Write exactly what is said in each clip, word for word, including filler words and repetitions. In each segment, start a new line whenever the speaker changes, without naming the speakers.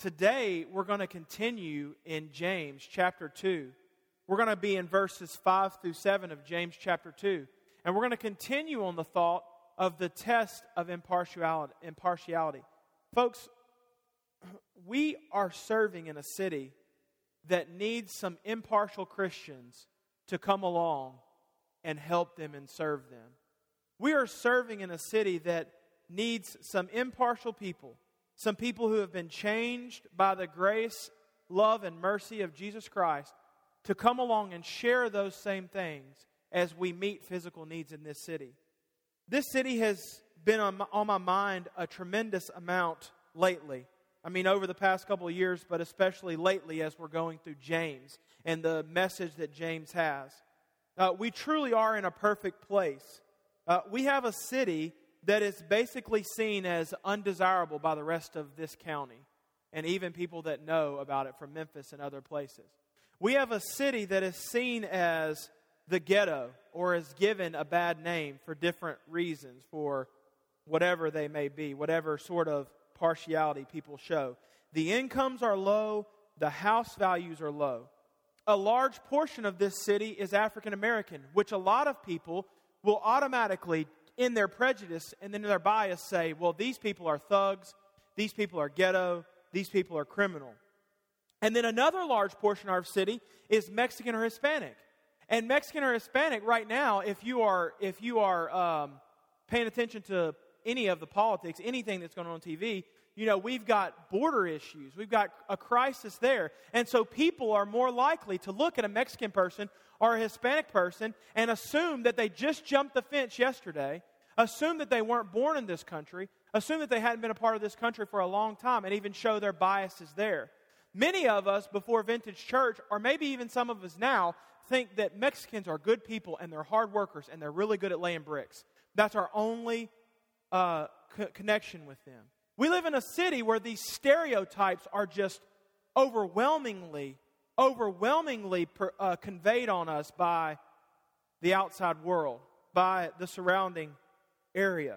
Today, we're going to continue in James chapter two. We're going to be in verses five through seven of James chapter two. And we're going to continue on the thought of the test of impartiality. impartiality. Folks, we are serving in a city that needs some impartial Christians to come along and help them and serve them. We are serving in a city that needs some impartial people, some people who have been changed by the grace, love, and mercy of Jesus Christ to come along and share those same things as we meet physical needs in this city. This city has been on my, on my mind a tremendous amount lately. I mean, over the past couple of years, but especially lately as we're going through James and the message that James has. Uh, we truly are in a perfect place. Uh, we have a city that is basically seen as undesirable by the rest of this county, and even people that know about it from Memphis and other places. We have a city that is seen as the ghetto, or is given a bad name for different reasons, for whatever they may be, whatever sort of partiality people show. The incomes are low, the house values are low. A large portion of this city is African American, which a lot of people will automatically, in their prejudice and in their bias, say, well, these people are thugs, these people are ghetto, these people are criminal. And then another large portion of our city is Mexican or Hispanic. And Mexican or Hispanic right now, if you are if you are um, paying attention to any of the politics, anything that's going on on T V, you know, we've got border issues. We've got a crisis there. And so people are more likely to look at a Mexican person or a Hispanic person and assume that they just jumped the fence yesterday, assume that they weren't born in this country, assume that they hadn't been a part of this country for a long time, and even show their biases there. Many of us before Vintage Church, or maybe even some of us now, think that Mexicans are good people and they're hard workers and they're really good at laying bricks. That's our only uh, co- connection with them. We live in a city where these stereotypes are just overwhelmingly, overwhelmingly per, uh, conveyed on us by the outside world, by the surrounding area.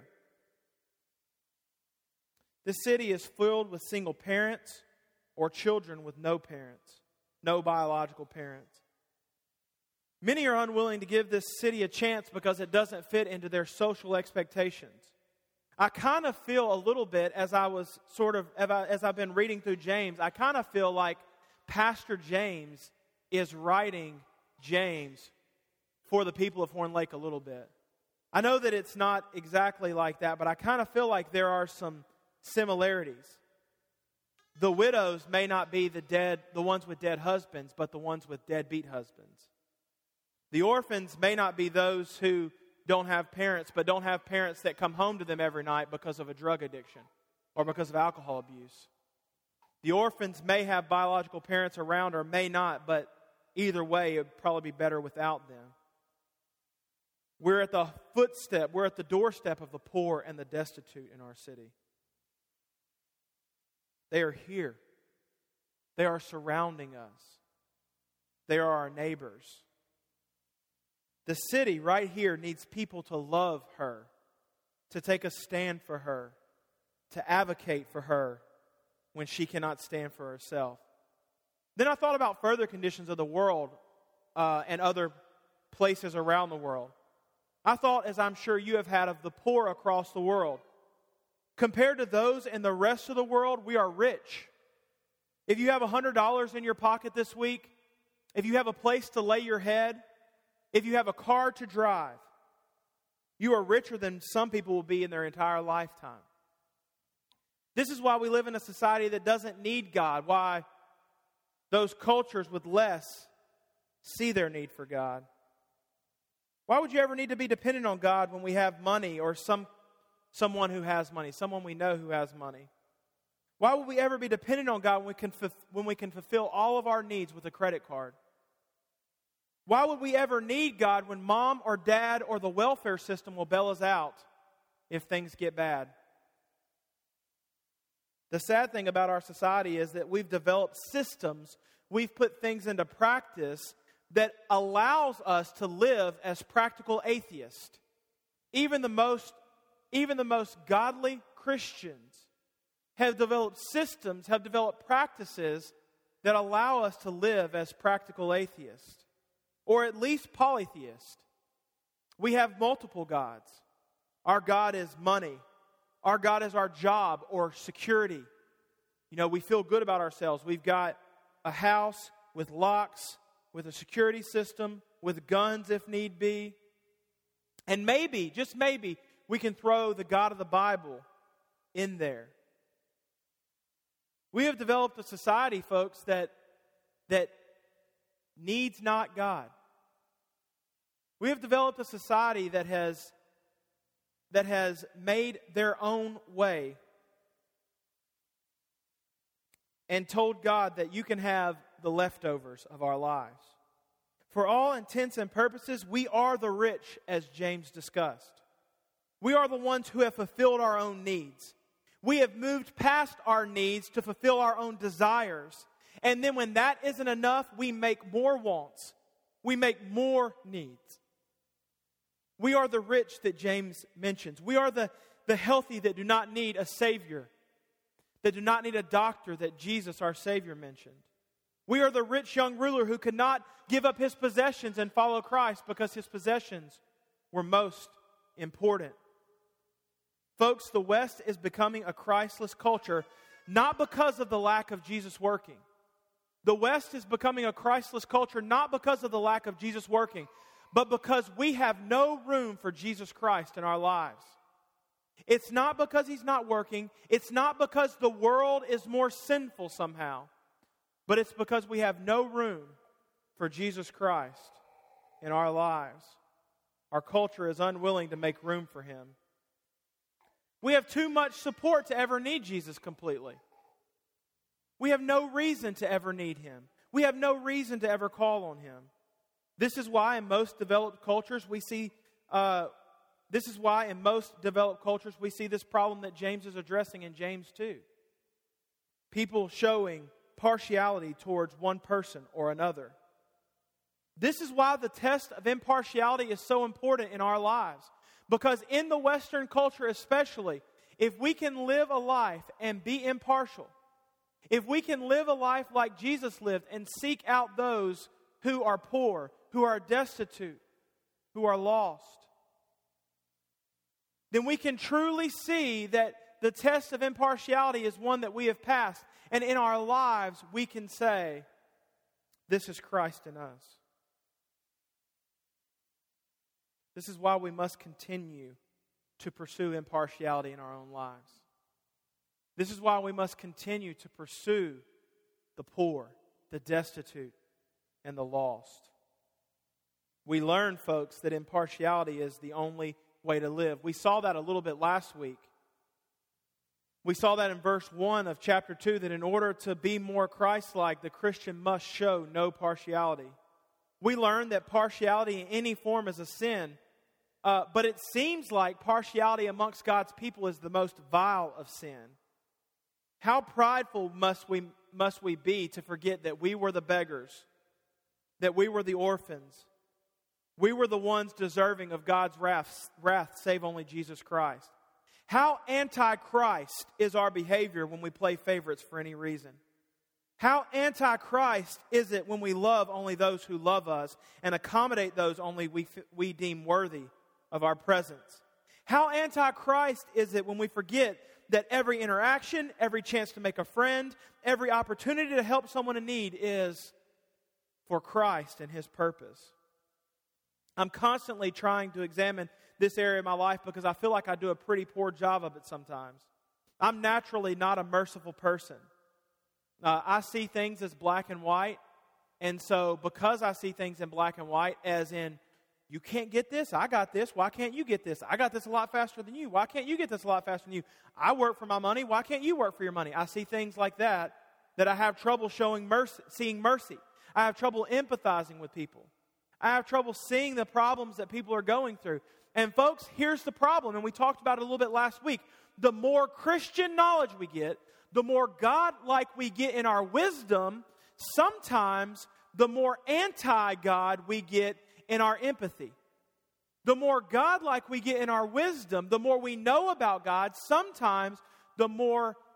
This city is filled with single parents or children with no parents, no biological parents. Many are unwilling to give this city a chance because it doesn't fit into their social expectations. I kind of feel a little bit, as I was sort of, as I've been reading through James, I kind of feel like Pastor James is writing James for the people of Horn Lake a little bit. I know that it's not exactly like that, but I kind of feel like there are some similarities. The widows may not be the dead, the ones with dead husbands, but the ones with deadbeat husbands. The orphans may not be those who don't have parents, but don't have parents that come home to them every night because of a drug addiction or because of alcohol abuse. The orphans may have biological parents around or may not, but either way, it would probably be better without them. We're at the footstep, we're at the doorstep of the poor and the destitute in our city. They are here. They are surrounding us. They are our neighbors. The city right here needs people to love her, to take a stand for her, to advocate for her when she cannot stand for herself. Then I thought about further conditions of the world uh, and other places around the world. I thought, as I'm sure you have had, of the poor across the world. Compared to those in the rest of the world, we are rich. If you have one hundred dollars in your pocket this week, if you have a place to lay your head, if you have a car to drive, you are richer than some people will be in their entire lifetime. This is why we live in a society that doesn't need God, why those cultures with less see their need for God. Why would you ever need to be dependent on God when we have money or some someone who has money, someone we know who has money? Why would we ever be dependent on God when we can, when we can fulfill all of our needs with a credit card? Why would we ever need God when mom or dad or the welfare system will bail us out if things get bad? The sad thing about our society is that we've developed systems, we've put things into practice that allows us to live as practical atheists. Even the most, even the most godly Christians have developed systems, have developed practices that allow us to live as practical atheists, or at least polytheists. We have multiple gods. Our God is money. Our God is our job or security. You know, we feel good about ourselves. We've got a house with locks, with a security system, with guns if need be. And maybe, just maybe, we can throw the God of the Bible in there. We have developed a society, folks, that, that needs not God. We have developed a society that has, that has made their own way and told God that you can have the leftovers of our lives. For all intents and purposes, we are the rich, as James discussed. We are the ones who have fulfilled our own needs. We have moved past our needs to fulfill our own desires. And then when that isn't enough, we make more wants. We make more needs. We are the rich that James mentions. We are the, the healthy that do not need a Savior, that do not need a doctor that Jesus, our Savior, mentioned. We are the rich young ruler who could not give up his possessions and follow Christ because his possessions were most important. Folks, the West is becoming a Christless culture, not because of the lack of Jesus working. The West is becoming a Christless culture, not because of the lack of Jesus working, but because we have no room for Jesus Christ in our lives. It's not because He's not working. It's not because the world is more sinful somehow. But it's because we have no room for Jesus Christ in our lives. Our culture is unwilling to make room for Him. We have too much support to ever need Jesus completely. We have no reason to ever need Him. We have no reason to ever call on Him. This is why in most developed cultures we see, uh, this is why in most developed cultures we see this problem that James is addressing in James two. People showing partiality towards one person or another. This is why the test of impartiality is so important in our lives. Because in the Western culture especially, if we can live a life and be impartial, if we can live a life like Jesus lived and seek out those who are poor, who are destitute, who are lost, then we can truly see that the test of impartiality is one that we have passed. And in our lives, we can say, this is Christ in us. This is why we must continue to pursue impartiality in our own lives. This is why we must continue to pursue the poor, the destitute, and the lost. We learn, folks, that impartiality is the only way to live. We saw that a little bit last week. We saw that in verse one of chapter two, that in order to be more Christ-like, the Christian must show no partiality. We learned that partiality in any form is a sin, uh, but it seems like partiality amongst God's people is the most vile of sin. How prideful must we, must we be to forget that we were the beggars, that we were the orphans, we were the ones deserving of God's wrath, wrath save only Jesus Christ. How anti-Christ is our behavior when we play favorites for any reason? How anti-Christ is it when we love only those who love us and accommodate those only we, we deem worthy of our presence? How anti-Christ is it when we forget that every interaction, every chance to make a friend, every opportunity to help someone in need is for Christ and His purpose? I'm constantly trying to examine this area of my life because I feel like I do a pretty poor job of it sometimes. I'm naturally not a merciful person. Uh, I see things as black and white, and so because I see things in black and white, as in, you can't get this, I got this, why can't you get this? I got this a lot faster than you, why can't you get this a lot faster than you? I work for my money, why can't you work for your money? I see things like that, that I have trouble showing mercy, seeing mercy. I have trouble empathizing with people. I have trouble seeing the problems that people are going through. And folks, here's the problem, and we talked about it a little bit last week. The more Christian knowledge we get, the more God-like we get in our wisdom, sometimes the more anti-God we get in our empathy. The more God-like we get in our wisdom, the more we know about God, sometimes the more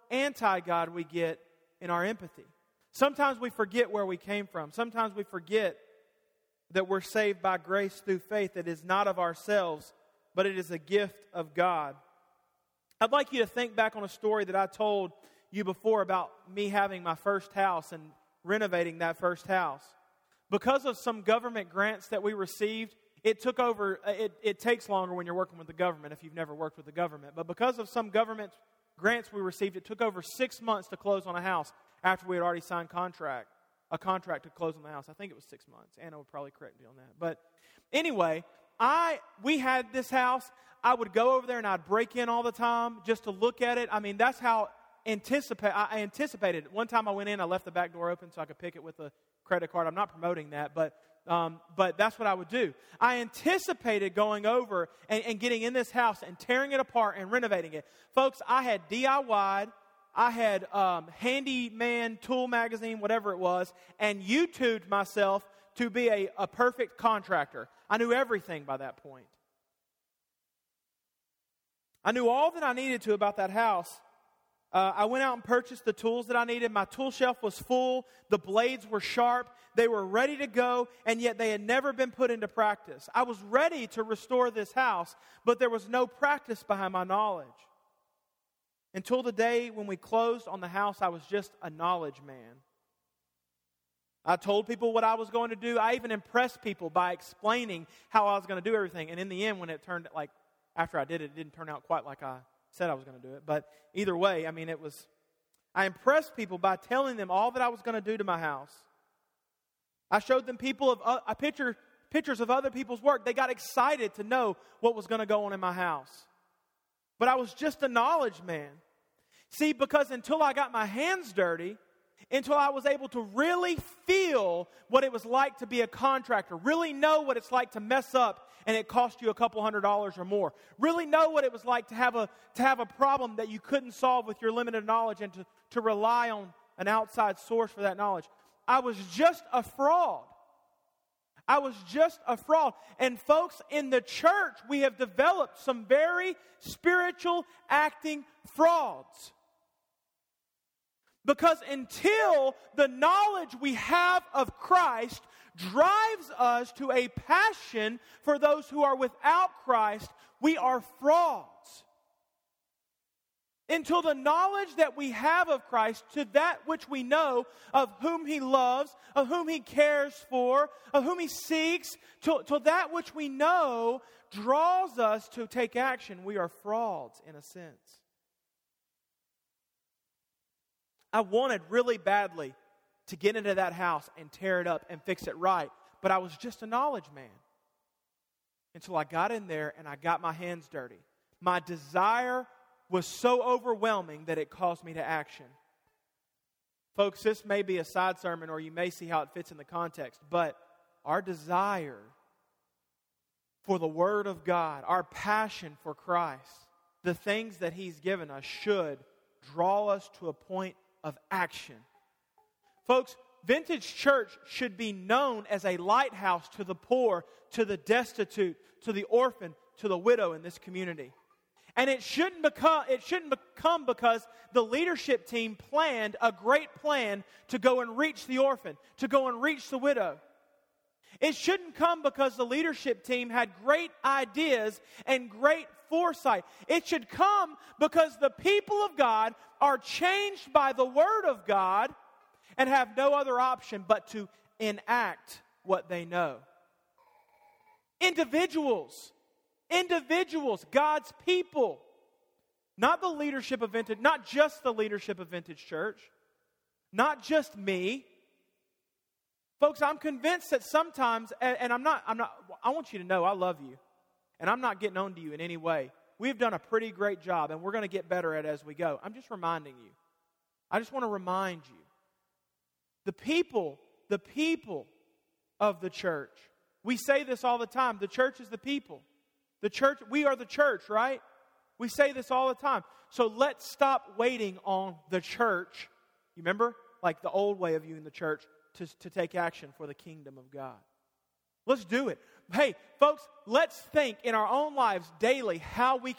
anti-God we get in our empathy. Sometimes we forget where we came from. Sometimes we forget that we're saved by grace through faith that is not of ourselves, but it is a gift of God. I'd like you to think back on a story that I told you before about me having my first house and renovating that first house. Because of some government grants that we received, it took over, it, it takes longer when you're working with the government if you've never worked with the government. But because of some government grants we received, it took over six months to close on a house after we had already signed contract, a contract to close on the house. I think it was six months. Anna would probably correct me on that. But anyway, I we had this house. I would go over there and I'd break in all the time just to look at it. I mean, that's how anticipate I anticipated it. One time I went in, I left the back door open so I could pick it with a credit card. I'm not promoting that, but um, but that's what I would do. I anticipated going over and, and getting in this house and tearing it apart and renovating it. Folks, I had D I Y'd. I had um, Handyman Tool Magazine, whatever it was, and YouTubed myself to be a, a perfect contractor. I knew everything by that point. I knew all that I needed to about that house. Uh, I went out and purchased the tools that I needed. My tool shelf was full. The blades were sharp. They were ready to go, and yet they had never been put into practice. I was ready to restore this house, but there was no practice behind my knowledge. Until the day when we closed on the house, I was just a knowledge man. I told people what I was going to do. I even impressed people by explaining how I was going to do everything. And in the end, when it turned, like, after I did it, it didn't turn out quite like I said I was going to do it. But either way, I mean, it was, I impressed people by telling them all that I was going to do to my house. I showed them people of, uh, I picture, pictures of other people's work. They got excited to know what was going to go on in my house. But I was just a knowledge man. See, because until I got my hands dirty, until I was able to really feel what it was like to be a contractor, really know what it's like to mess up and it cost you a couple hundred dollars or more, really know what it was like to have a to have a problem that you couldn't solve with your limited knowledge and to, to rely on an outside source for that knowledge, I was just a fraud. I was just a fraud. And folks, in the church, we have developed some very spiritual acting frauds. Because until the knowledge we have of Christ drives us to a passion for those who are without Christ, we are frauds. Until the knowledge that we have of Christ, to that which we know of whom He loves, of whom He cares for, of whom He seeks, to, to that which we know draws us to take action, we are frauds in a sense. I wanted really badly to get into that house and tear it up and fix it right, but I was just a knowledge man until I got in there and I got my hands dirty. My desire was so overwhelming that it caused me to action. Folks, this may be a side sermon or you may see how it fits in the context, but our desire for the Word of God, our passion for Christ, the things that He's given us should draw us to a point of action. Folks, Vintage Church should be known as a lighthouse to the poor, to the destitute, to the orphan, to the widow in this community. And it shouldn't become, it shouldn't become because the leadership team planned a great plan to go and reach the orphan, to go and reach the widow. It shouldn't come because the leadership team had great ideas and great foresight. It should come because the people of God are changed by the Word of God and have no other option but to enact what they know. Individuals. Individuals, God's people. Not the leadership of Vintage, not just the leadership of Vintage Church. Not just me. Folks, I'm convinced that sometimes, and, and I'm not, I'm not, I want you to know I love you. And I'm not getting on to you in any way. We've done a pretty great job, and we're going to get better at it as we go. I'm just reminding you. I just want to remind you. The people, the people of the church. We say this all the time. The church is the people. The church, we are the church, right? We say this all the time. So let's stop waiting on the church. You remember? Like the old way of viewing the church to, to take action for the kingdom of God. Let's do it. Hey, folks, let's think in our own lives daily how we can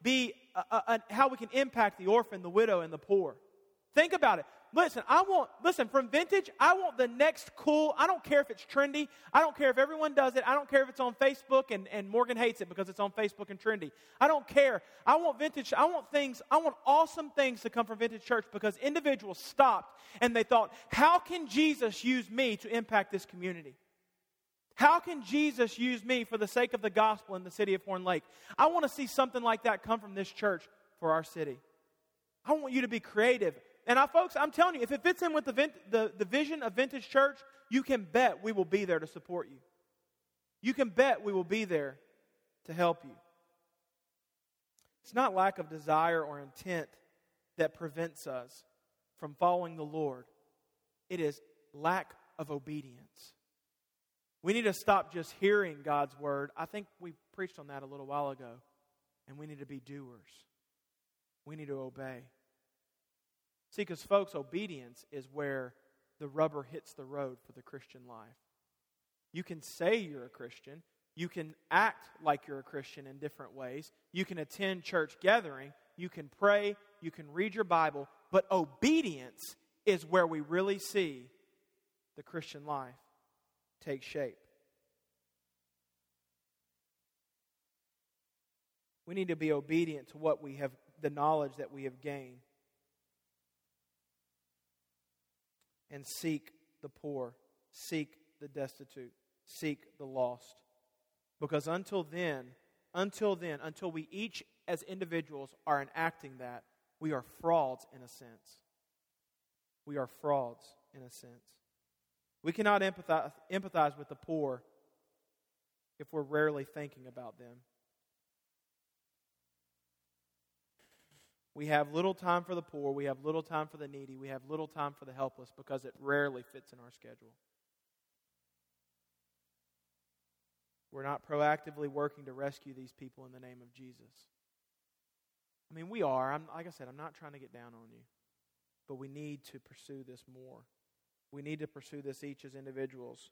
be, uh, uh, how we can impact the orphan, the widow, and the poor. Think about it. Listen, I want, listen, from Vintage, I want the next cool, I don't care if it's trendy. I don't care if everyone does it. I don't care if it's on Facebook and, and Morgan hates it because it's on Facebook and trendy. I don't care. I want Vintage, I want things, I want awesome things to come from Vintage Church because individuals stopped and they thought, how can Jesus use me to impact this community? How can Jesus use me for the sake of the gospel in the city of Horn Lake? I want to see something like that come from this church for our city. I want you to be creative. And I, folks, I'm telling you, if it fits in with the, vin- the, the vision of Vintage Church, you can bet we will be there to support you. You can bet we will be there to help you. It's not lack of desire or intent that prevents us from following the Lord. It is lack of obedience. We need to stop just hearing God's word. I think we preached on that a little while ago. And we need to be doers. We need to obey. See, because folks, obedience is where the rubber hits the road for the Christian life. You can say you're a Christian. You can act like you're a Christian in different ways. You can attend church gathering. You can pray. You can read your Bible. But obedience is where we really see the Christian life take shape. We need to be obedient to what we have, the knowledge that we have gained. And seek the poor, seek the destitute, seek the lost. Because until then, until then, until we each as individuals are enacting that, we are frauds in a sense. We are frauds in a sense. We cannot empathize, empathize with the poor if we're rarely thinking about them. We have little time for the poor. We have little time for the needy. We have little time for the helpless because it rarely fits in our schedule. We're not proactively working to rescue these people in the name of Jesus. I mean, we are. I'm, like I said, I'm not trying to get down on you. But we need to pursue this more. We need to pursue this each as individuals.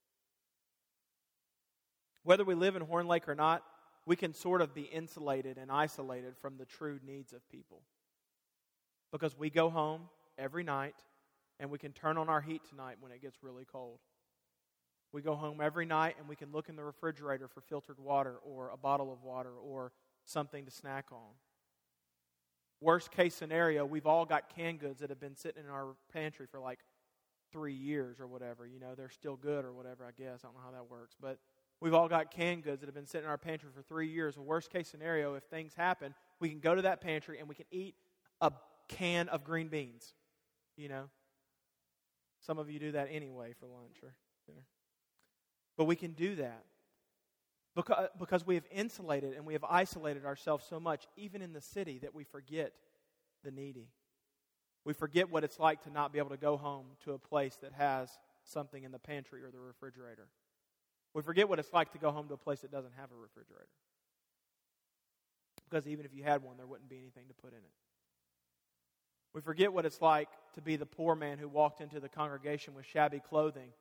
Whether we live in Horn Lake or not, we can sort of be insulated and isolated from the true needs of people. Because we go home every night and we can turn on our heat tonight when it gets really cold. We go home every night and we can look in the refrigerator for filtered water or a bottle of water or something to snack on. Worst case scenario, we've all got canned goods that have been sitting in our pantry for like three years or whatever. You know, they're still good or whatever, I guess. I don't know how that works. But we've all got canned goods that have been sitting in our pantry for three years. The worst case scenario, if things happen, we can go to that pantry and we can eat a can of green beans. You know? Some of you do that anyway for lunch or dinner. But we can do that because, because we have insulated and we have isolated ourselves so much, even in the city, that we forget the needy. We forget what it's like to not be able to go home to a place that has something in the pantry or the refrigerator. We forget what it's like to go home to a place that doesn't have a refrigerator. Because even if you had one, there wouldn't be anything to put in it. We forget what it's like to be the poor man who walked into the congregation with shabby clothing.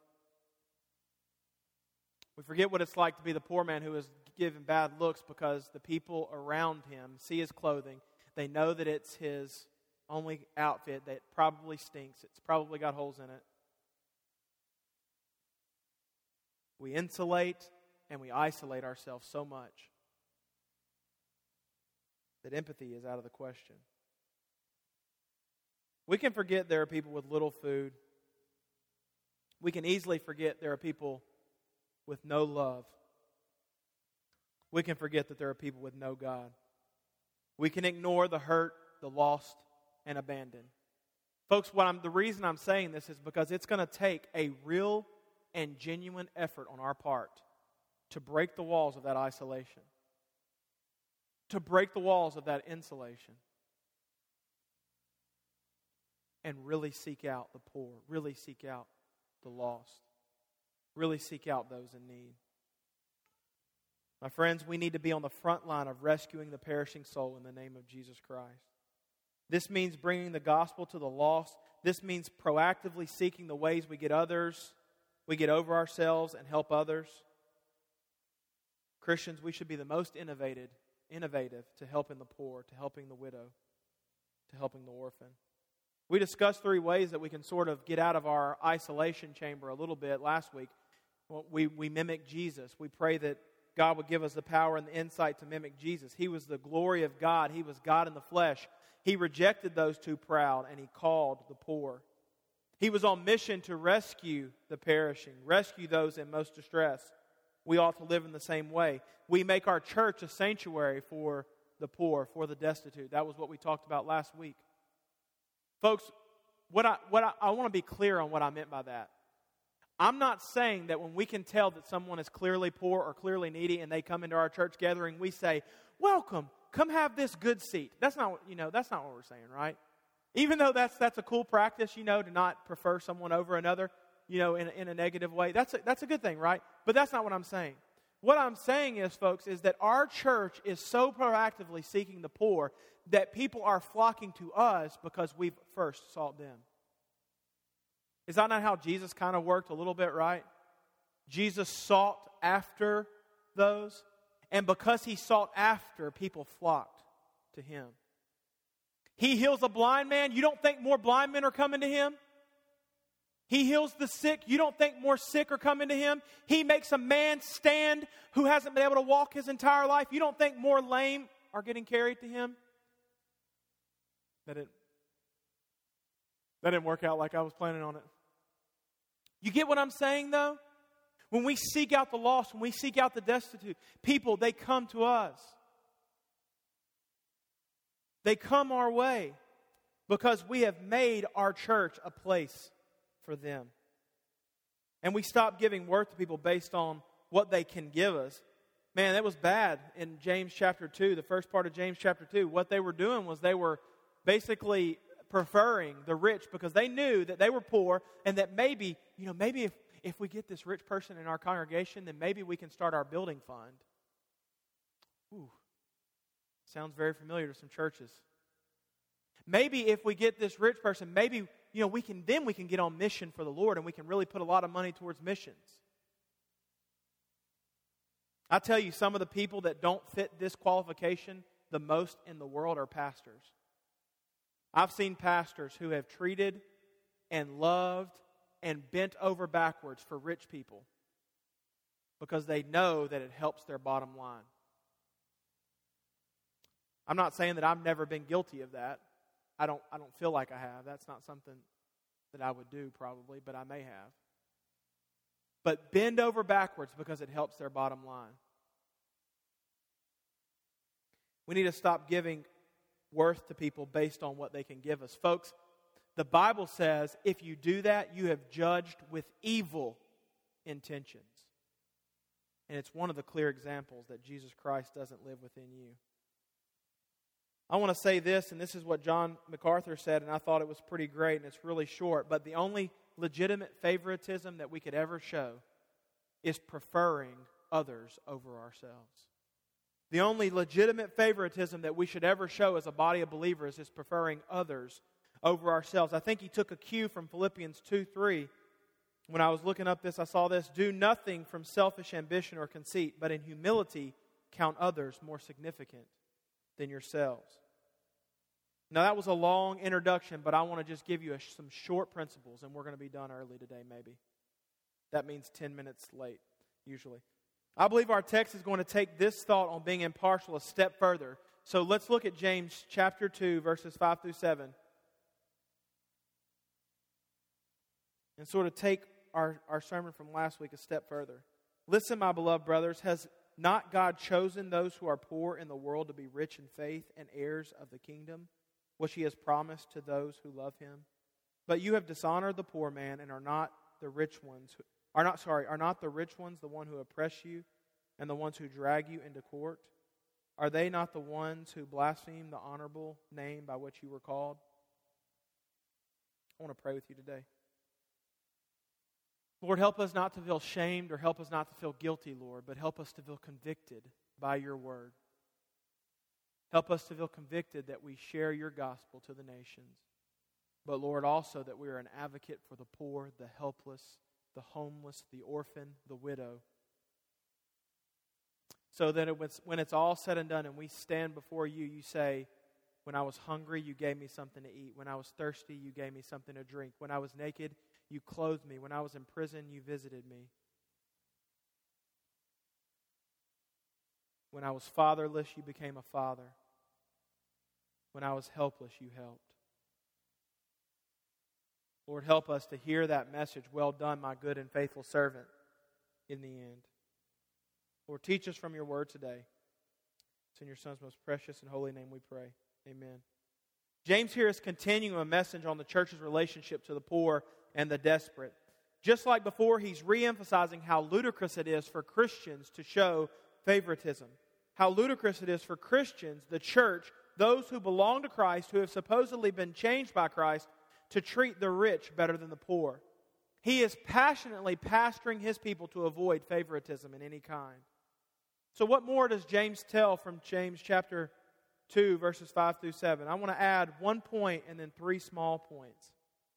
We forget what it's like to be the poor man who is given bad looks because the people around him see his clothing. They know that it's his only outfit, that probably stinks. It's probably got holes in it. We insulate and we isolate ourselves so much that empathy is out of the question. We can forget there are people with little food. We can easily forget there are people with no love. We can forget that there are people with no God. We can ignore the hurt, the lost, and abandoned. Folks, what I'm, the reason I'm saying this is because it's going to take a real and genuine effort on our part to break the walls of that isolation, to break the walls of that insulation, and really seek out the poor, really seek out the lost, really seek out those in need. My friends, we need to be on the front line of rescuing the perishing soul in the name of Jesus Christ. This means bringing the gospel to the lost. This means proactively seeking the ways we get others, we get over ourselves and help others. Christians, we should be the most innovative innovative to helping the poor, to helping the widow, to helping the orphan. We discussed three ways that we can sort of get out of our isolation chamber a little bit last week. We, we mimic Jesus. We pray that God would give us the power and the insight to mimic Jesus. He was the glory of God. He was God in the flesh. He rejected those too proud, and He called the poor. He was on mission to rescue the perishing, rescue those in most distress. We ought to live in the same way. We make our church a sanctuary for the poor, for the destitute. That was what we talked about last week. Folks, what I, what I, I want to be clear on what I meant by that. I'm not saying that when we can tell that someone is clearly poor or clearly needy and they come into our church gathering, we say, welcome, come have this good seat. That's not, you know, that's not what we're saying, right? Even though that's that's a cool practice, you know, to not prefer someone over another, you know, in, in a negative way. That's a, that's a good thing, right? But that's not what I'm saying. What I'm saying is, folks, is that our church is so proactively seeking the poor that people are flocking to us because we've first sought them. Is that not how Jesus kind of worked a little bit, right? Jesus sought after those, and because He sought after, people flocked to Him. He heals a blind man. You don't think more blind men are coming to Him? He heals the sick. You don't think more sick are coming to Him? He makes a man stand who hasn't been able to walk his entire life. You don't think more lame are getting carried to Him? That didn't, that didn't work out like I was planning on it. You get what I'm saying, though? When we seek out the lost, when we seek out the destitute, people, they come to us. They come our way because we have made our church a place for them. And we stop giving worth to people based on what they can give us. Man, that was bad in James chapter two, the first part of James chapter two. What they were doing was they were basically preferring the rich because they knew that they were poor and that maybe, you know, maybe if, if we get this rich person in our congregation, then maybe we can start our building fund. Ooh, sounds very familiar to some churches. Maybe if we get this rich person, maybe, you know, we can then we can get on mission for the Lord and we can really put a lot of money towards missions. I tell you, some of the people that don't fit this qualification the most in the world are pastors. I've seen pastors who have treated and loved and bent over backwards for rich people because they know that it helps their bottom line. I'm not saying that I've never been guilty of that. I don't, I don't feel like I have. That's not something that I would do probably, but I may have. But bend over backwards because it helps their bottom line. We need to stop giving worth to people based on what they can give us. Folks, the Bible says if you do that, you have judged with evil intentions. And it's one of the clear examples that Jesus Christ doesn't live within you. I want to say this, and this is what John MacArthur said, and I thought it was pretty great, and it's really short, but the only legitimate favoritism that we could ever show is preferring others over ourselves. The only legitimate favoritism that we should ever show as a body of believers is preferring others over ourselves. I think he took a cue from Philippians two three. When I was looking up this, I saw this. Do nothing from selfish ambition or conceit, but in humility count others more significant than yourselves. Now that was a long introduction, but I want to just give you a, some short principles, and we're going to be done early today maybe. That means ten minutes late, usually. I believe our text is going to take this thought on being impartial a step further. So let's look at James chapter two, verses five through seven. And sort of take our, our sermon from last week a step further. Listen, my beloved brothers, has not God chosen those who are poor in the world to be rich in faith and heirs of the kingdom, which He has promised to those who love Him? But you have dishonored the poor man and are not the rich ones who, Are not sorry, are not the rich ones the one who oppress you and the ones who drag you into court? Are they not the ones who blaspheme the honorable name by which you were called? I want to pray with you today. Lord, help us not to feel shamed or help us not to feel guilty, Lord, but help us to feel convicted by your word. Help us to feel convicted that we share your gospel to the nations. But Lord, also that we are an advocate for the poor, the helpless, the homeless, the orphan, the widow. So that it was, when it's all said and done and we stand before you, you say, when I was hungry, you gave me something to eat. When I was thirsty, you gave me something to drink. When I was naked, you clothed me. When I was in prison, you visited me. When I was fatherless, you became a father. When I was helpless, you helped. Lord, help us to hear that message, well done, my good and faithful servant, in the end. Lord, teach us from your word today. It's in your Son's most precious and holy name we pray. Amen. James here is continuing a message on the church's relationship to the poor and the desperate. Just like before, he's re-emphasizing how ludicrous it is for Christians to show favoritism. How ludicrous it is for Christians, the church, those who belong to Christ, who have supposedly been changed by Christ, to treat the rich better than the poor. He is passionately pastoring his people to avoid favoritism in any kind. So what more does James tell from James chapter two, verses five through seven? I want to add one point and then three small points.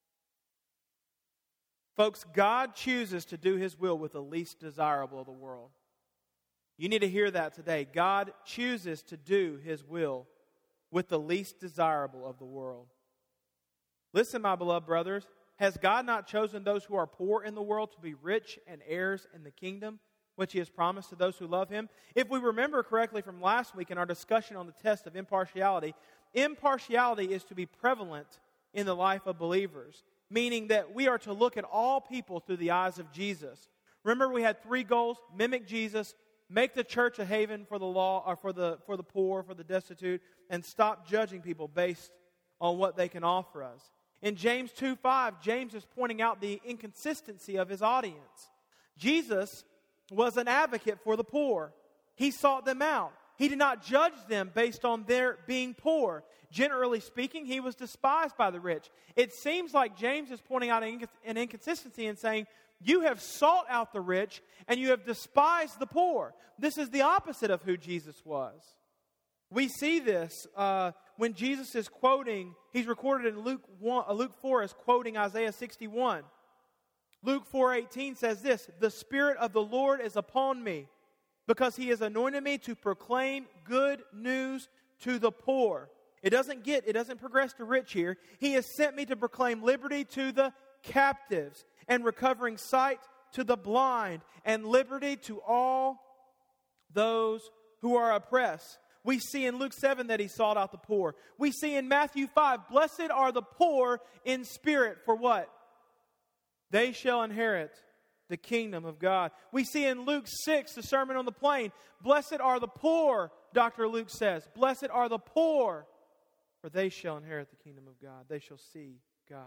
Folks, God chooses to do His will with the least desirable of the world. You need to hear that today. God chooses to do His will with the least desirable of the world. Listen, my beloved brothers, has God not chosen those who are poor in the world to be rich and heirs in the kingdom, which He has promised to those who love Him? If we remember correctly from last week in our discussion on the test of impartiality, impartiality is to be prevalent in the life of believers, meaning that we are to look at all people through the eyes of Jesus. Remember, we had three goals: mimic Jesus, make the church a haven for the law, or for the for the poor, for the destitute, and stop judging people based on what they can offer us. In James two five, James is pointing out the inconsistency of his audience. Jesus was an advocate for the poor. He sought them out. He did not judge them based on their being poor. Generally speaking, he was despised by the rich. It seems like James is pointing out an inconsistency and saying, you have sought out the rich and you have despised the poor. This is the opposite of who Jesus was. We see this uh, when Jesus is quoting, he's recorded in Luke one, uh, Luke four as quoting Isaiah sixty-one. Luke four eighteen says this, "The Spirit of the Lord is upon me, because He has anointed me to proclaim good news to the poor." It doesn't get, it doesn't progress to rich here. He has sent me to proclaim liberty to the captives and recovering sight to the blind and liberty to all those who are oppressed. We see in Luke seven that He sought out the poor. We see in Matthew five, blessed are the poor in spirit, for what? They shall inherit the kingdom of God. We see in Luke six, the Sermon on the Plain, blessed are the poor, Doctor Luke says. Blessed are the poor, for they shall inherit the kingdom of God. They shall see God.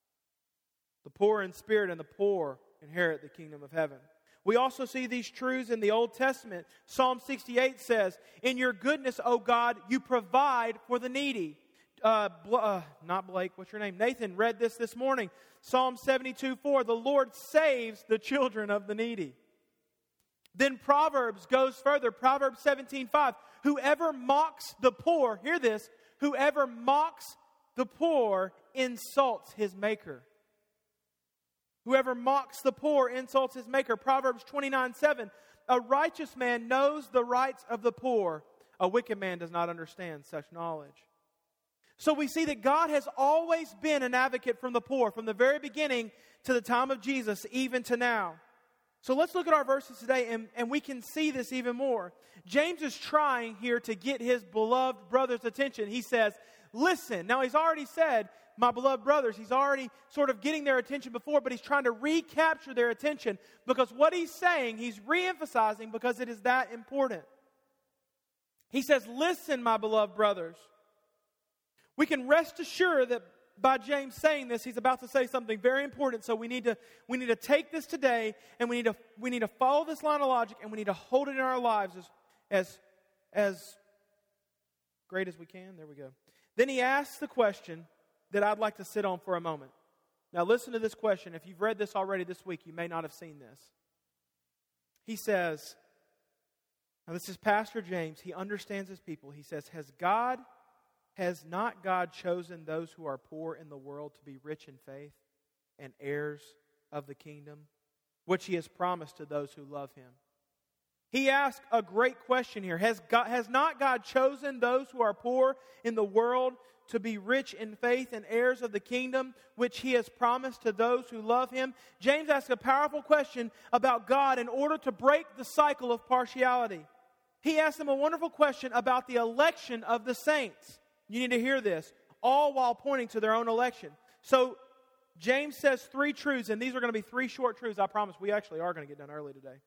The poor in spirit and the poor inherit the kingdom of heaven. We also see these truths in the Old Testament. Psalm sixty-eight says, "In your goodness, O God, you provide for the needy." Uh, uh, not Blake, what's your name? Nathan read this this morning. Psalm seventy-two four, "The Lord saves the children of the needy." Then Proverbs goes further. Proverbs seventeen five, "Whoever mocks the poor," hear this, "whoever mocks the poor insults his maker." Whoever mocks the poor insults his maker. Proverbs twenty-nine seven, "A righteous man knows the rights of the poor. A wicked man does not understand such knowledge." So we see that God has always been an advocate from the poor, from the very beginning to the time of Jesus, even to now. So let's look at our verses today, and, and we can see this even more. James is trying here to get his beloved brother's attention. He says, listen. Now he's already said, my beloved brothers, he's already sort of getting their attention before, but he's trying to recapture their attention because what he's saying, he's re-emphasizing because it is that important. He says, listen, my beloved brothers. We can rest assured that by James saying this, he's about to say something very important. So we need to we need to take this today, and we need to we need to follow this line of logic, and we need to hold it in our lives as as as great as we can. There we go. Then he asks the question that I'd like to sit on for a moment. Now listen to this question. If you've read this already this week, you may not have seen this. He says, now this is Pastor James. He understands his people. He says, has God Has not God chosen those who are poor in the world to be rich in faith and heirs of the kingdom, which He has promised to those who love Him? He asks a great question here. Has, God, has not God chosen those who are poor in the world to be rich in faith and heirs of the kingdom, which He has promised to those who love Him? James asks a powerful question about God in order to break the cycle of partiality. He asks them a wonderful question about the election of the saints. You need to hear this, all while pointing to their own election. So, James says three truths, and these are going to be three short truths. I promise we actually are going to get done early today.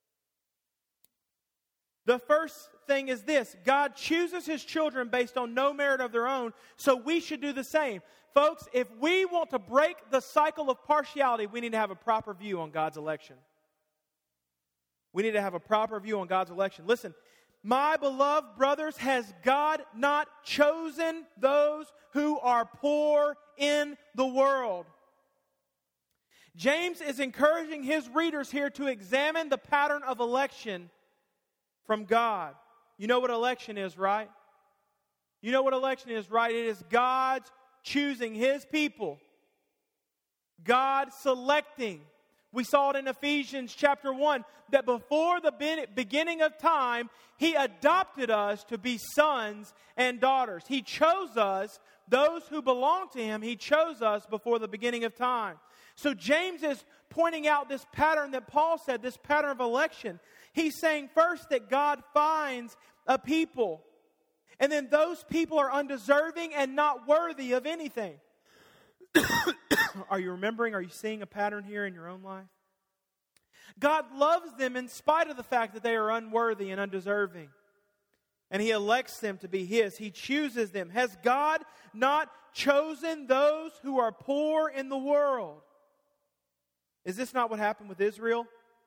The first thing is this: God chooses His children based on no merit of their own, so we should do the same. Folks, if we want to break the cycle of partiality, we need to have a proper view on God's election. We need to have a proper view on God's election. Listen, my beloved brothers, has God not chosen those who are poor in the world? James is encouraging his readers here to examine the pattern of election from God. You know what election is, right? You know what election is, right? It is God's choosing His people. God selecting. We saw it in Ephesians chapter one, that before the beginning of time, He adopted us to be sons and daughters. He chose us, those who belong to Him, He chose us before the beginning of time. So James is pointing out this pattern that Paul said, this pattern of election. He's saying first that God finds a people, and then those people are undeserving and not worthy of anything. Are you remembering? Are you seeing a pattern here in your own life? God loves them in spite of the fact that they are unworthy and undeserving. And He elects them to be His. He chooses them. Has God not chosen those who are poor in the world? Is this not what happened with Israel?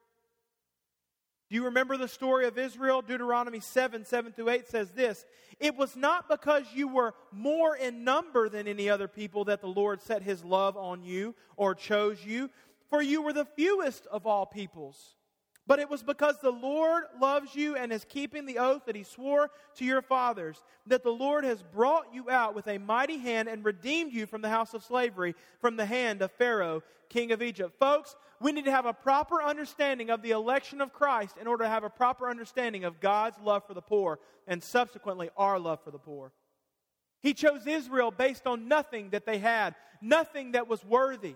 Do you remember the story of Israel? Deuteronomy seven, seven through eight says this: "It was not because you were more in number than any other people that the Lord set His love on you or chose you, for you were the fewest of all peoples. But it was because the Lord loves you and is keeping the oath that He swore to your fathers, that the Lord has brought you out with a mighty hand and redeemed you from the house of slavery, from the hand of Pharaoh, king of Egypt." Folks, we need to have a proper understanding of the election of Christ in order to have a proper understanding of God's love for the poor and subsequently our love for the poor. He chose Israel based on nothing that they had, nothing that was worthy.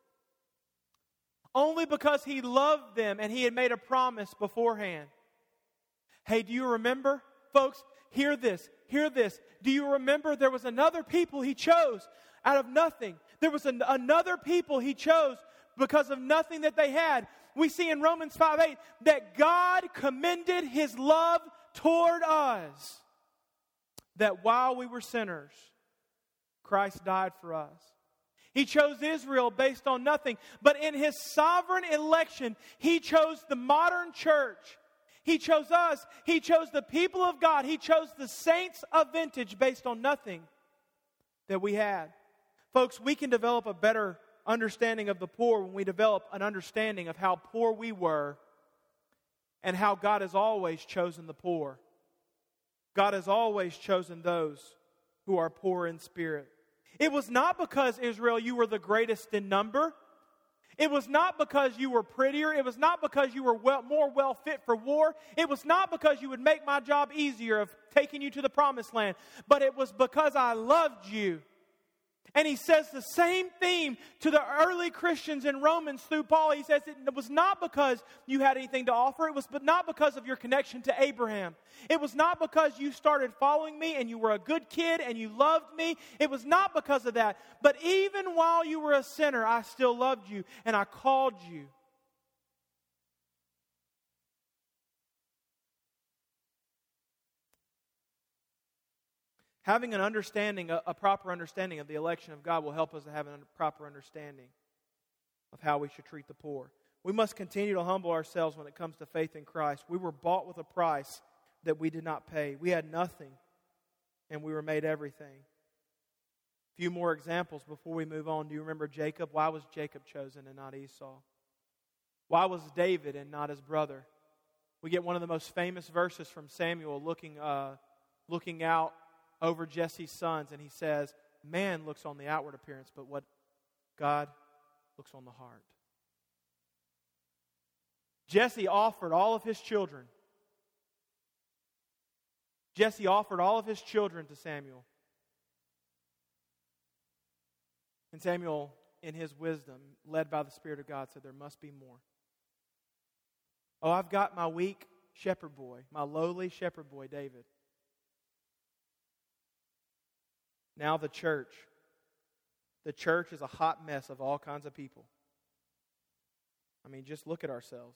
Only because He loved them and He had made a promise beforehand. Hey, do you remember? Folks, hear this, hear this. Do you remember there was another people He chose out of nothing? There was an, another people He chose because of nothing that they had. We see in Romans five eight that God commended His love toward us, that while we were sinners, Christ died for us. He chose Israel based on nothing. But in His sovereign election, He chose the modern church. He chose us. He chose the people of God. He chose the saints of vintage based on nothing that we had. Folks, we can develop a better understanding of the poor when we develop an understanding of how poor we were and how God has always chosen the poor. God has always chosen those who are poor in spirit. It was not because, Israel, you were the greatest in number. It was not because you were prettier. It was not because you were well, more well fit for war. It was not because you would make my job easier of taking you to the promised land. But it was because I loved you. And he says the same theme to the early Christians in Romans through Paul. He says it was not because you had anything to offer. It was but not because of your connection to Abraham. It was not because you started following me and you were a good kid and you loved me. It was not because of that. But even while you were a sinner, I still loved you and I called you. Having an understanding, a, a proper understanding of the election of God will help us to have a proper understanding of how we should treat the poor. We must continue to humble ourselves when it comes to faith in Christ. We were bought with a price that we did not pay. We had nothing, and we were made everything. A few more examples before we move on. Do you remember Jacob? Why was Jacob chosen and not Esau? Why was David and not his brother? We get one of the most famous verses from Samuel looking, uh, looking out over Jesse's sons, and he says, man looks on the outward appearance, but what God looks on the heart. Jesse offered all of his children Jesse offered all of his children to Samuel. And Samuel, in his wisdom, led by the Spirit of God, said, there must be more. Oh, I've got my weak shepherd boy, my lowly shepherd boy, David. Now the church. The church is a hot mess of all kinds of people. I mean, just look at ourselves.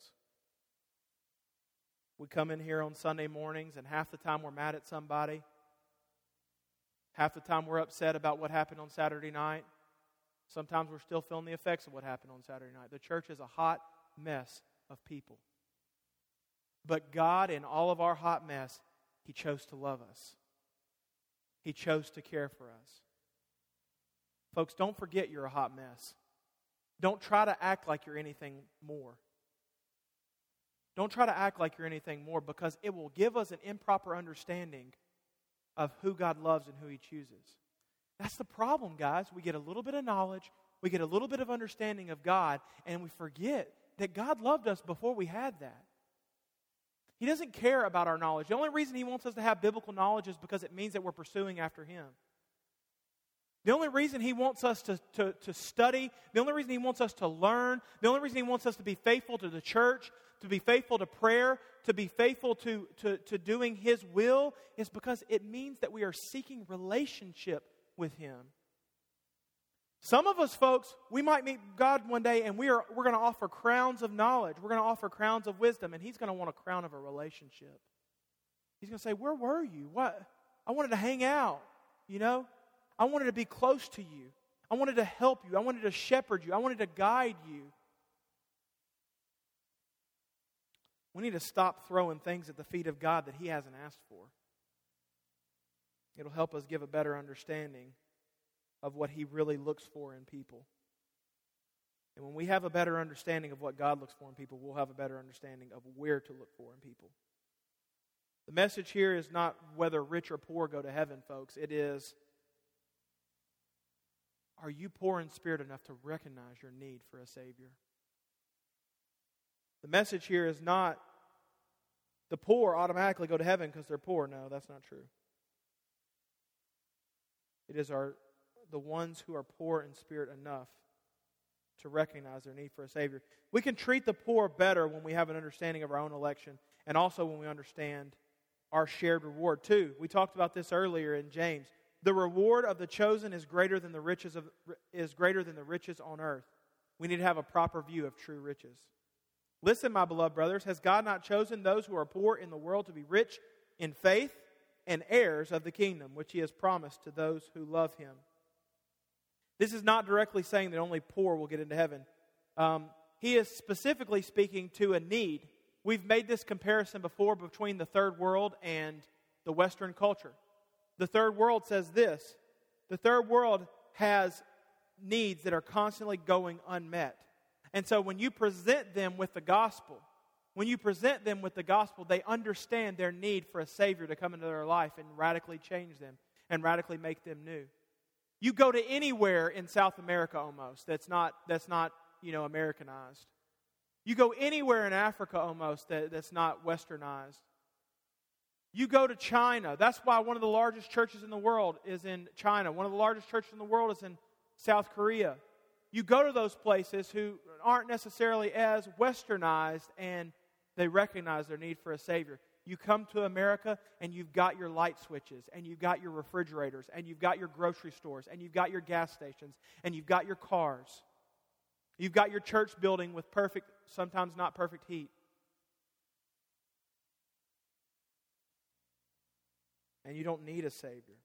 We come in here on Sunday mornings, and half the time we're mad at somebody. Half the time we're upset about what happened on Saturday night. Sometimes we're still feeling the effects of what happened on Saturday night. The church is a hot mess of people. But God, in all of our hot mess, He chose to love us. He chose to care for us. Folks, don't forget you're a hot mess. Don't try to act like you're anything more. Don't try to act like you're anything more, because it will give us an improper understanding of who God loves and who He chooses. That's the problem, guys. We get a little bit of knowledge, we get a little bit of understanding of God, and we forget that God loved us before we had that. He doesn't care about our knowledge. The only reason He wants us to have biblical knowledge is because it means that we're pursuing after Him. The only reason He wants us to, to, to study, the only reason He wants us to learn, the only reason He wants us to be faithful to the church, to be faithful to prayer, to be faithful to, to, to doing His will, is because it means that we are seeking relationship with Him. Some of us, folks, we might meet God one day and we are, we're going to offer crowns of knowledge. We're going to offer crowns of wisdom, and He's going to want a crown of a relationship. He's going to say, where were you? What? I wanted to hang out, you know? I wanted to be close to you. I wanted to help you. I wanted to shepherd you. I wanted to guide you. We need to stop throwing things at the feet of God that He hasn't asked for. It'll help us give a better understanding of what He really looks for in people. And when we have a better understanding of what God looks for in people, we'll have a better understanding of where to look for in people. The message here is not whether rich or poor go to heaven, folks. It is, are you poor in spirit enough to recognize your need for a Savior? The message here is not the poor automatically go to heaven because they're poor. No, that's not true. It is our the ones who are poor in spirit enough to recognize their need for a Savior. We can treat the poor better when we have an understanding of our own election, and also when we understand our shared reward too. We talked about this earlier in James. The reward of the chosen is greater than the riches of is greater than the riches on earth. We need to have a proper view of true riches. Listen, my beloved brothers, has God not chosen those who are poor in the world to be rich in faith and heirs of the kingdom, which He has promised to those who love Him? This is not directly saying that only poor will get into heaven. Um, he is specifically speaking to a need. We've made this comparison before between the third world and the Western culture. The third world says this: the third world has needs that are constantly going unmet. And so when you present them with the gospel, when you present them with the gospel, they understand their need for a Savior to come into their life and radically change them and radically make them new. You go to anywhere in South America almost that's not, that's not you know, Americanized. You go anywhere in Africa almost that, that's not westernized. You go to China. That's why one of the largest churches in the world is in China. One of the largest churches in the world is in South Korea. You go to those places who aren't necessarily as westernized, and they recognize their need for a Savior. You come to America and you've got your light switches, and you've got your refrigerators, and you've got your grocery stores, and you've got your gas stations, and you've got your cars. You've got your church building with perfect, sometimes not perfect heat. And you don't need a Savior.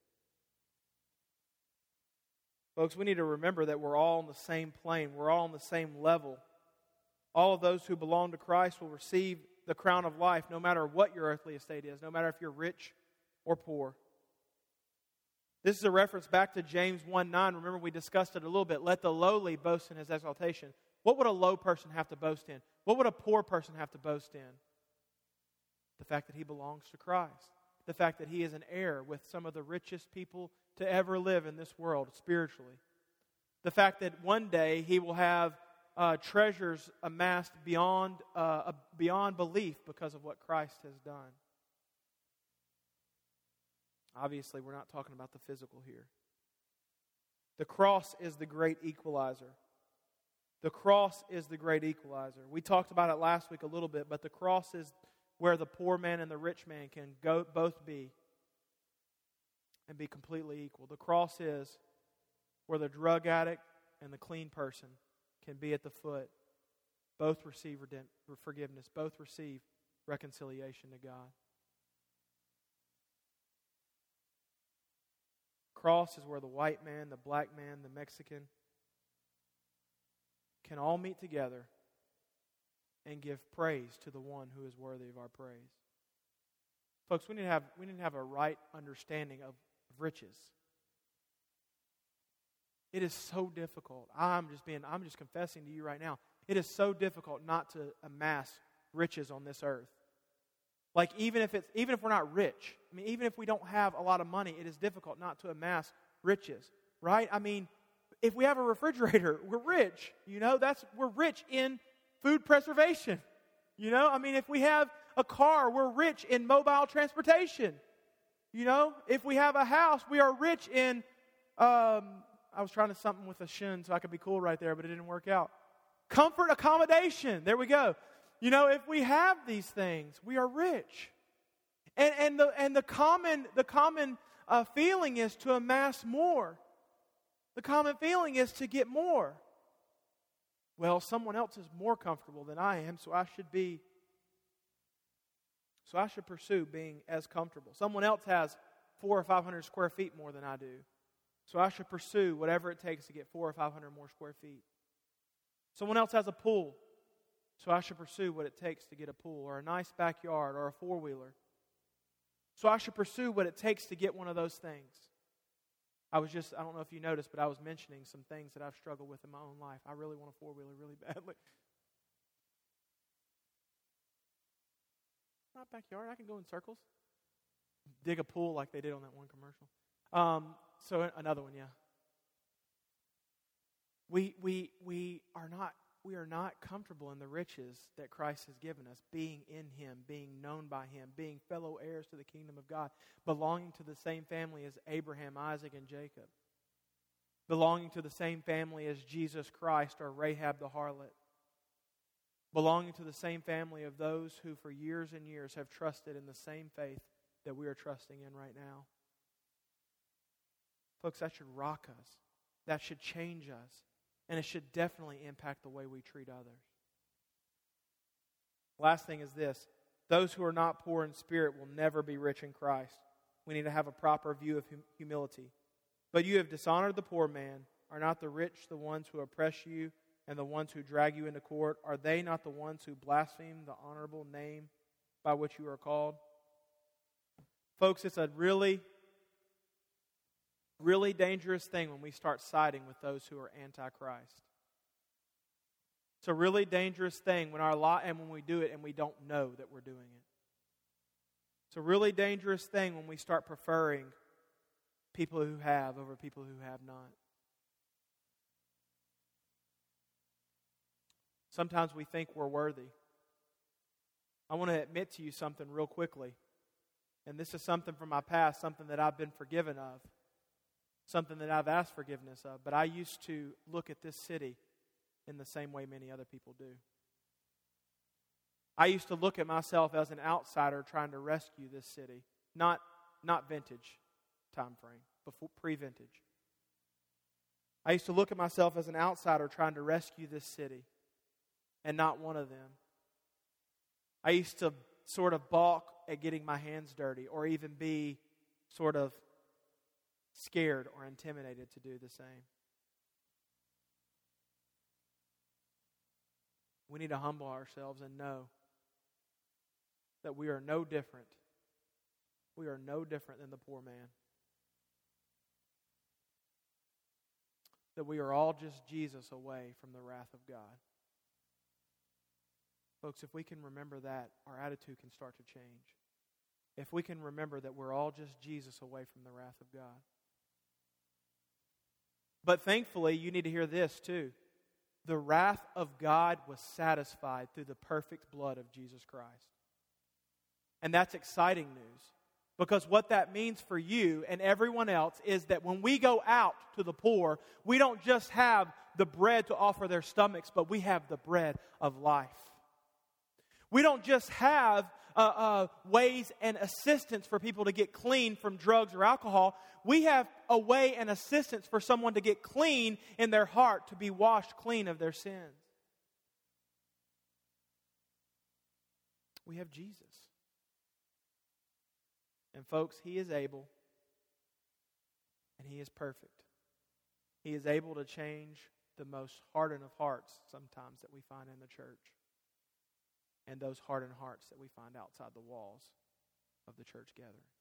Folks, we need to remember that we're all on the same plane. We're all on the same level. All of those who belong to Christ will receive the crown of life no matter what your earthly estate is, no matter if you're rich or poor. This is a reference back to James one nine. Remember, we discussed it a little bit. Let the lowly boast in his exaltation. What would a low person have to boast in? What would a poor person have to boast in? The fact that he belongs to Christ. The fact that he is an heir with some of the richest people to ever live in this world spiritually. The fact that one day he will have uh, treasures amassed beyond, uh, beyond belief because of what Christ has done. Obviously, we're not talking about the physical here. The cross is the great equalizer. The cross is the great equalizer. We talked about it last week a little bit, but the cross is where the poor man and the rich man can go both be and be completely equal. The cross is where the drug addict and the clean person can be at the foot. Both receive forgiveness. Both receive reconciliation to God. Cross is where the white man, the black man, the Mexican can all meet together and give praise to the one who is worthy of our praise. Folks, we need to have, we need to have a right understanding of riches. It is so difficult. I'm just being I'm just confessing to you right now. It is so difficult not to amass riches on this earth. Like even if it's even if we're not rich, I mean even if we don't have a lot of money, it is difficult not to amass riches, right? I mean, if we have a refrigerator, we're rich. You know, that's we're rich in food preservation. You know, I mean if we have a car, we're rich in mobile transportation. You know, if we have a house, we are rich in um, I was trying to something with a shin so I could be cool right there, but it didn't work out. Comfort accommodation. There we go. You know, if we have these things, we are rich. And and the and the common the common uh, feeling is to amass more. The common feeling is to get more. Well, someone else is more comfortable than I am, so I should be. So I should pursue being as comfortable. Someone else has four or five hundred square feet more than I do, so I should pursue whatever it takes to get four or five hundred more square feet. Someone else has a pool, so I should pursue what it takes to get a pool, or a nice backyard, or a four-wheeler. So I should pursue what it takes to get one of those things. I was just, I don't know if you noticed, but I was mentioning some things that I've struggled with in my own life. I really want a four-wheeler really badly. My backyard, I can go in circles. Dig a pool like they did on that one commercial. Um, so another one, yeah. We we we are not we are not comfortable in the riches that Christ has given us, being in Him, being known by Him, being fellow heirs to the kingdom of God, belonging to the same family as Abraham, Isaac, and Jacob, belonging to the same family as Jesus Christ or Rahab the harlot, belonging to the same family of those who for years and years have trusted in the same faith that we are trusting in right now. Folks, that should rock us. That should change us. And it should definitely impact the way we treat others. Last thing is this. Those who are not poor in spirit will never be rich in Christ. We need to have a proper view of hum- humility. But you have dishonored the poor man. Are not the rich the ones who oppress you and the ones who drag you into court? Are they not the ones who blaspheme the honorable name by which you are called? Folks, it's a really, really dangerous thing when we start siding with those who are anti-Christ. It's a really dangerous thing when our lot and when we do it and we don't know that we're doing it. It's a really dangerous thing when we start preferring people who have over people who have not. Sometimes we think we're worthy. I want to admit to you something real quickly. And this is something from my past, something that I've been forgiven of, something that I've asked forgiveness of. But I used to look at this city in the same way many other people do. I used to look at myself as an outsider trying to rescue this city. Not, not vintage time frame, before pre-vintage. I used to look at myself as an outsider trying to rescue this city, and not one of them. I used to sort of balk at getting my hands dirty, or even be sort of scared or intimidated to do the same. We need to humble ourselves and know that we are no different. We are no different than the poor man. That we are all just Jesus away from the wrath of God. Folks, if we can remember that, our attitude can start to change. If we can remember that we're all just Jesus away from the wrath of God. But thankfully, you need to hear this too. The wrath of God was satisfied through the perfect blood of Jesus Christ. And that's exciting news. Because what that means for you and everyone else is that when we go out to the poor, we don't just have the bread to offer their stomachs, but we have the bread of life. We don't just have uh, uh, ways and assistance for people to get clean from drugs or alcohol. We have a way and assistance for someone to get clean in their heart, to be washed clean of their sins. We have Jesus. And folks, He is able, and He is perfect. He is able to change the most hardened of hearts sometimes that we find in the church, and those hardened hearts that we find outside the walls of the church gathering.